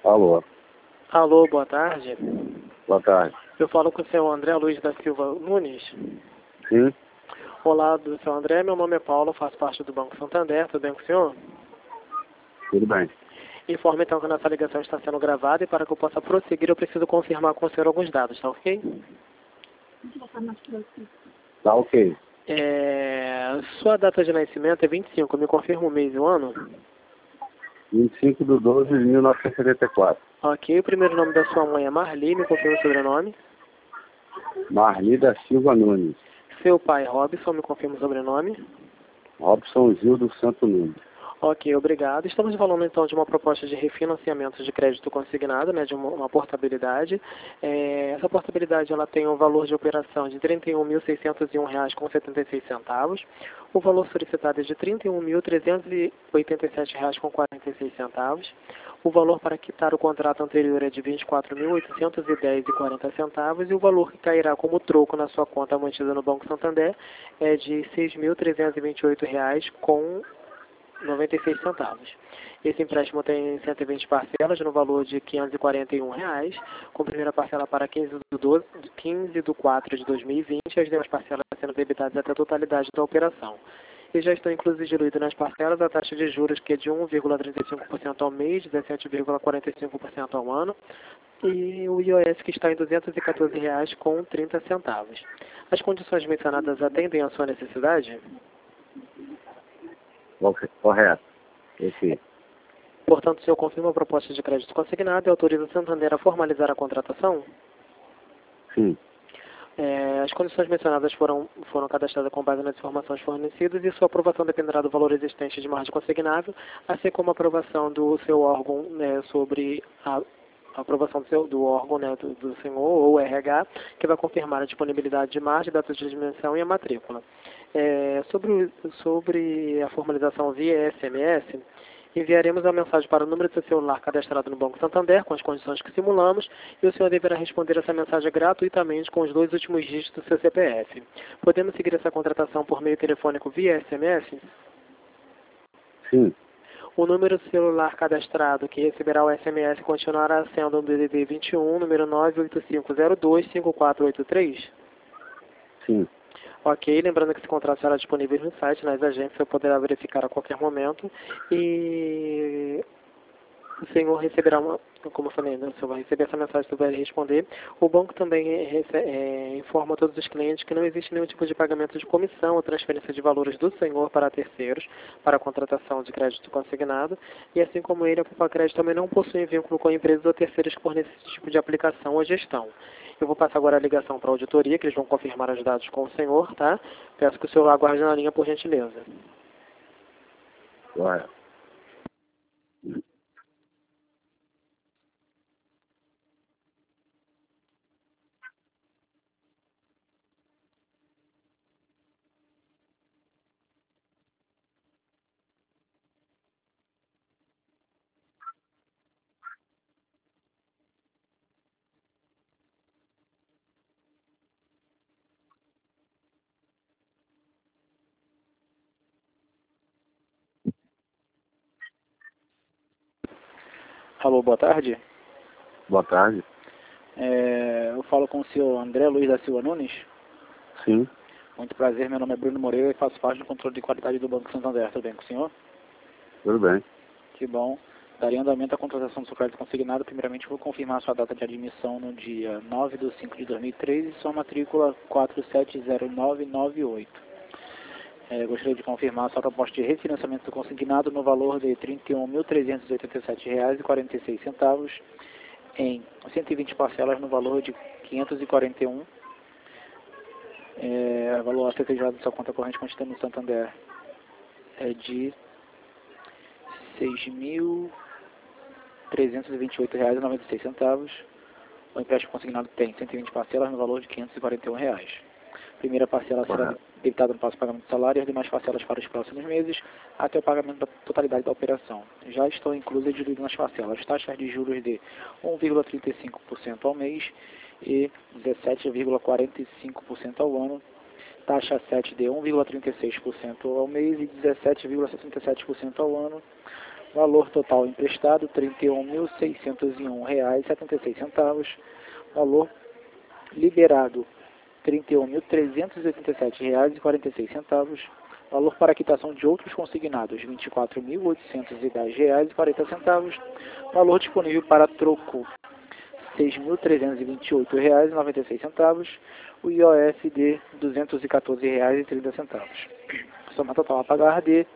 Alô, Alô, boa tarde. boa tarde. Eu falo com o senhor André Luiz da Silva Nunes. Sim, Olá, do senhor André, meu nome é Paulo, faço parte do Banco Santander, tudo bem com o senhor? tudo bem. Informo então que a nossa ligação está sendo gravada e para que eu possa prosseguir eu preciso confirmar com o senhor alguns dados, tá ok? Tá ok. Sua data de nascimento é 25, me confirma o mês e o ano? 25/12/1974. Ok, o primeiro nome da sua mãe é Marli, me confirma o sobrenome. Marli da Silva Nunes. Seu pai, Robson, me confirma o sobrenome. Robson Gil do Santo Nunes. Ok, obrigado. Estamos falando então de uma proposta de refinanciamento de crédito consignado, né, de uma portabilidade. Essa portabilidade ela tem um valor de operação de R$ 31.601,76. O valor solicitado é de R$ 31.387,46. O valor para quitar o contrato anterior é de R$ 24.810,40 e o valor que cairá como troco na sua conta mantida no Banco Santander é de R$ 6.328,96. Esse empréstimo tem 120 parcelas no valor de R$ 541, com primeira parcela para 15 de 4 de 2020 e as demais parcelas sendo debitadas até a totalidade da operação. E já estão inclusos diluídos nas parcelas a taxa de juros que é de 1,35% ao mês, 17,45% ao ano, e o IOS que está em R$ 214,30. As condições mencionadas atendem à sua necessidade? Correto. Ok. Portanto, o senhor confirma a proposta de crédito consignado e autoriza o Santander a formalizar a contratação? Sim. As condições mencionadas foram cadastradas com base nas informações fornecidas e sua aprovação dependerá do valor existente de margem consignável, assim como a aprovação do seu órgão, né, sobre a aprovação do órgão, né, do senhor ou RH, que vai confirmar a disponibilidade de margem, datas de dimensão e a matrícula. Sobre a formalização via SMS, enviaremos a mensagem para o número de seu celular cadastrado no Banco Santander, com as condições que simulamos, e o senhor deverá responder essa mensagem gratuitamente com os 2 últimos dígitos do seu CPF. Podemos seguir essa contratação por meio telefônico via SMS? Sim. O número celular cadastrado que receberá o SMS continuará sendo o DDD 21, número 985025483? Sim. Ok, lembrando que esse contrato será disponível no site, nas agências, você poderá verificar a qualquer momento. E o senhor receberá como eu falei, né, o senhor vai receber essa mensagem, você vai responder. O banco também informa a todos os clientes que não existe nenhum tipo de pagamento de comissão ou transferência de valores do senhor para terceiros, para a contratação de crédito consignado. E assim como ele, a Poupa Crédito também não possui vínculo com empresas ou terceiros que fornecem esse tipo de aplicação ou gestão. Eu vou passar agora a ligação para a auditoria, que eles vão confirmar os dados com o senhor, tá? Peço que o senhor aguarde na linha, por gentileza. Correto. Alô, boa tarde. Boa tarde. Eu falo com o senhor André Luiz da Silva Nunes. Sim. Muito prazer, meu nome é Bruno Moreira e faço parte do controle de qualidade do Banco Santander. Tudo bem com o senhor? Tudo bem. Que bom. Daria andamento à contratação do seu crédito consignado. Primeiramente, vou confirmar sua data de admissão no dia 9/5/2003 e sua matrícula 470998. Gostaria de confirmar sua proposta de refinanciamento do consignado no valor de R$ 31.387,46 em 120 parcelas no valor de R$ 541. Valor a ser utilizado da sua conta corrente contida no Santander é de R$ 6.328,96. O empréstimo consignado tem 120 parcelas no valor de R$ 541. Primeira parcela será Correto. debitada no próximo pagamento do salário e as demais parcelas para os próximos meses até o pagamento da totalidade da operação. Já estão inclusas e diluídas nas parcelas taxas de juros de 1,35% ao mês e 17,45% ao ano, taxa 7 de 1,36% ao mês e 17,67% ao ano, Valor total emprestado, R$ 31.601,76. Valor liberado, R$ 31.387,46. Valor para quitação de outros consignados, R$ 24.810,40. Valor disponível para troco, R$ 6.328,96. O IOF de R$ 214,30. Soma total a pagar de R$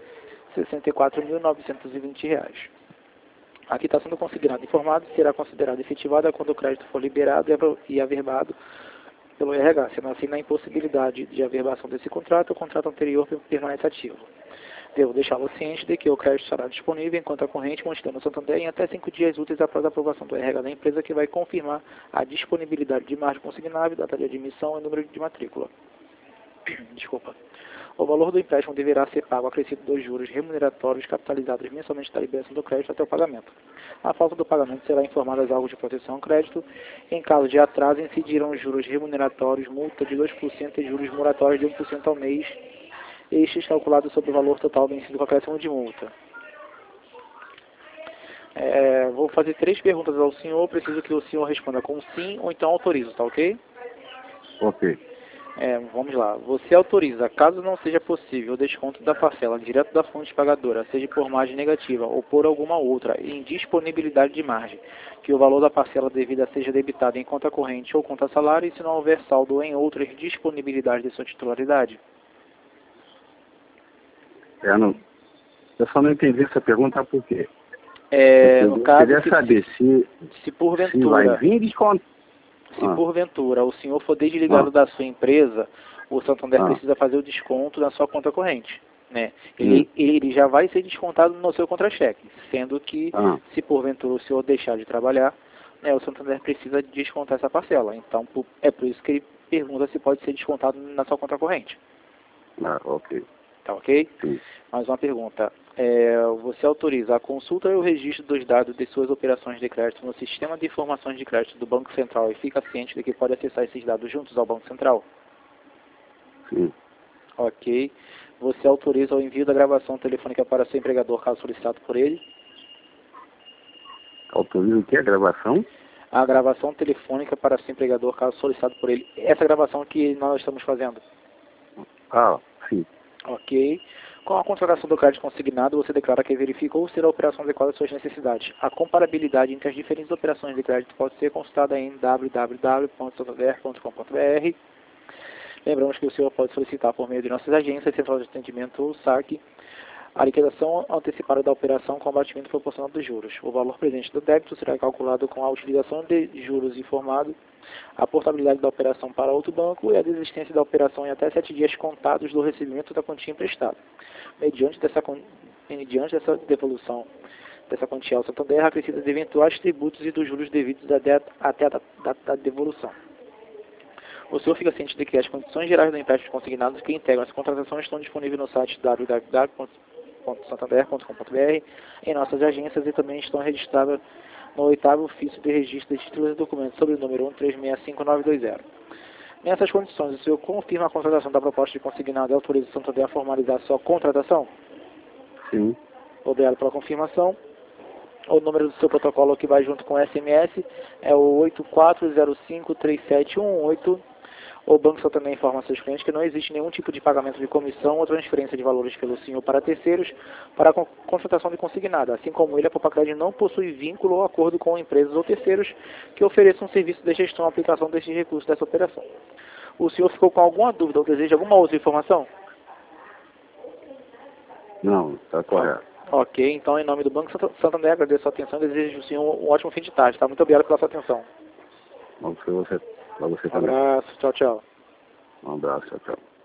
64.920. A quitação do consignado informado será considerada efetivada quando o crédito for liberado e averbado pelo RH, sendo assim na impossibilidade de averbação desse contrato, o contrato anterior permanece ativo. Devo deixá-lo ciente de que o crédito estará disponível enquanto a corrente continua no Santander em até 5 dias úteis após a aprovação do RH da empresa, que vai confirmar a disponibilidade de margem consignável, data de admissão e número de matrícula. Desculpa. O valor do empréstimo deverá ser pago acrescido dos juros remuneratórios capitalizados mensalmente da liberação do crédito até o pagamento. A falta do pagamento será informada aos órgãos de proteção ao crédito. Em caso de atraso, incidirão juros remuneratórios, multa de 2% e juros moratórios de 1% ao mês, estes calculados sobre o valor total vencido com acréscimo de multa. Vou fazer 3 perguntas ao senhor, preciso que o senhor responda com sim ou então autorizo, tá ok? Ok. Vamos lá. Você autoriza, caso não seja possível o desconto da parcela direto da fonte pagadora, seja por margem negativa ou por alguma outra, em disponibilidade de margem, que o valor da parcela devida seja debitado em conta corrente ou conta salário, e se não houver saldo em outras disponibilidades de sua titularidade? Eu só não entendi essa pergunta por quê. No caso, eu queria saber se vai porventura... vir desconto. Se porventura o senhor for desligado da sua empresa, o Santander precisa fazer o desconto na sua conta corrente, né? Ele já vai ser descontado no seu contra-cheque, sendo que se porventura o senhor deixar de trabalhar, né, o Santander precisa descontar essa parcela. Então é por isso que ele pergunta se pode ser descontado na sua conta corrente. Ok. Tá ok? Sim. Mais uma pergunta. Você autoriza a consulta e o registro dos dados de suas operações de crédito no sistema de informações de crédito do Banco Central e fica ciente de que pode acessar esses dados juntos ao Banco Central? Sim. Ok. Você autoriza o envio da gravação telefônica para seu empregador, caso solicitado por ele? Autoriza o que? A gravação? A gravação telefônica para seu empregador, caso solicitado por ele. Essa gravação que nós estamos fazendo. Sim. Ok. Com a contratação do crédito consignado, você declara que verificou ser a operação adequada às suas necessidades. A comparabilidade entre as diferentes operações de crédito pode ser consultada em www.santander.com.br. Lembramos que o senhor pode solicitar por meio de nossas agências, Central de Atendimento ou SAC, a liquidação antecipada da operação com abatimento proporcional dos juros. O valor presente do débito será calculado com a utilização de juros informado, a portabilidade da operação para outro banco e a desistência da operação em até 7 dias contados do recebimento da quantia emprestada. Mediante dessa devolução dessa quantia ao Santander, acrescida de eventuais tributos e dos juros devidos até a data da devolução. O senhor fica ciente de que as condições gerais do empréstimo consignado que integram essa contratação estão disponíveis no site www.santander.com.br, em nossas agências, e também estão registradas no 8º ofício de registro de títulos e documentos sob o número 1365920. Nessas condições, o senhor confirma a contratação da proposta de consignado e autoriza o Santander a formalizar sua contratação? Sim. Obrigado pela confirmação. O número do seu protocolo que vai junto com o SMS é o 84053718. O Banco Santander informa a seus clientes que não existe nenhum tipo de pagamento de comissão ou transferência de valores pelo senhor para terceiros para a contratação de consignado. Assim como ele, a Popacred não possui vínculo ou acordo com empresas ou terceiros que ofereçam serviço de gestão e aplicação desses recursos dessa operação. O senhor ficou com alguma dúvida ou deseja alguma outra informação? Não, está correto. Ok, então em nome do Banco Santander, agradeço a sua atenção e desejo ao senhor um ótimo fim de tarde. Tá? Muito obrigado pela sua atenção. Para você Um também. abraço, tchau, tchau. Um abraço, tchau.